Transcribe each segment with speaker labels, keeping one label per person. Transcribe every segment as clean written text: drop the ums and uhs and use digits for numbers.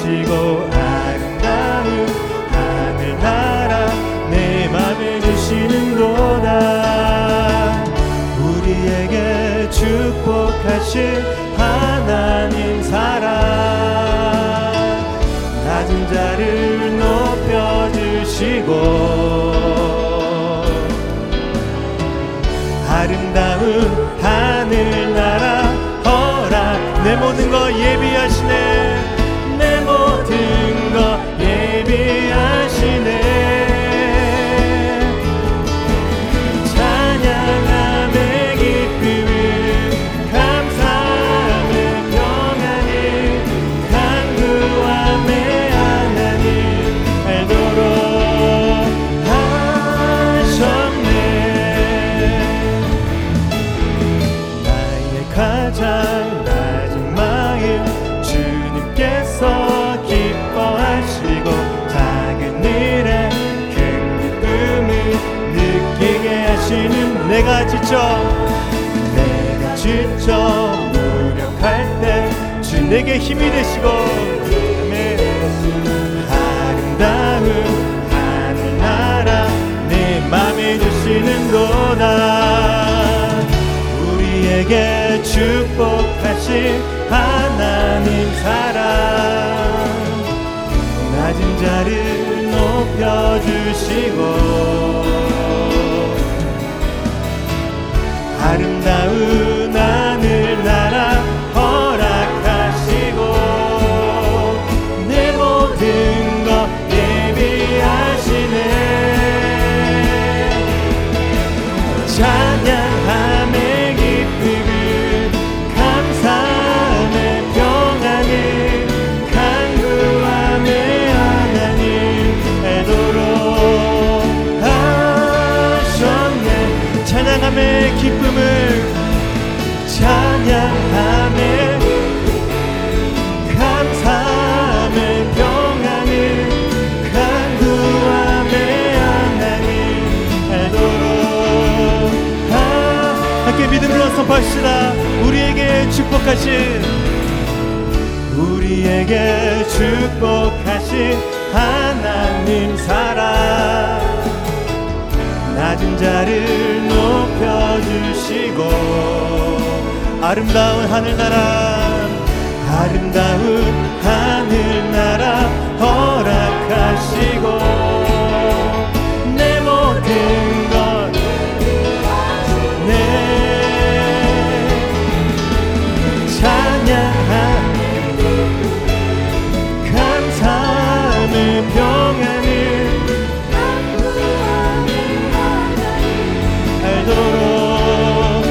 Speaker 1: 기뻐하시고 아름다운 하늘나라 내 맘에 주시는도다. 우리에게 축복하실 하나님 사랑, 낮은 자를 높여주시고 아름다운 하늘나라 허락, 내 모든 거 예비하시네, 내 모든 거 예비하시네. 찬양함의 기쁨을 감사함의 평안을 간구함의 하나님 알도록 하셨네. 나의 가장 낮은 마음 주님께서 기뻐하시고 작은 일에 큰 기쁨을 느끼게 하시는, 내가 지쳐 무력할 때 주 내게 힘이 되시고 아름다운 하늘나라 내 맘에 주시는도다. 우리에게 축복하신 하나님 사랑, 낮은 자를 높여주시고 아름다운 하늘나라 허락하시고 내 모든 것 예비하시네. 찬양함의 기쁨을 감사함의 평안을 간구함의 하나님 알도록 하셨네. 찬양함의 기쁨을, 찬양함의 감사함의 평안을 간구함의 하나님 알도록 함께 믿음으로 선포합시다. 우리에게 축복하신 하나님 사랑, 낮은 자를 높여주시고 아름다운 하늘나라 허락하시고 내 모든 것 찬양함 감사함의 평안을 알도록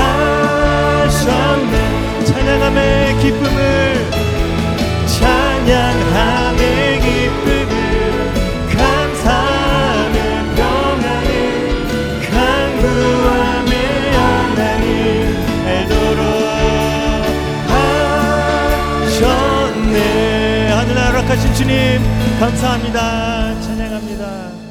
Speaker 1: 하셨네. 찬양함의 기쁨을, 찬양함의 기쁨을 감사함의 평안을 간구함의 하나님 알도록 하셨네. 하늘나라 허락하신 주님 감사합니다. 찬양합니다.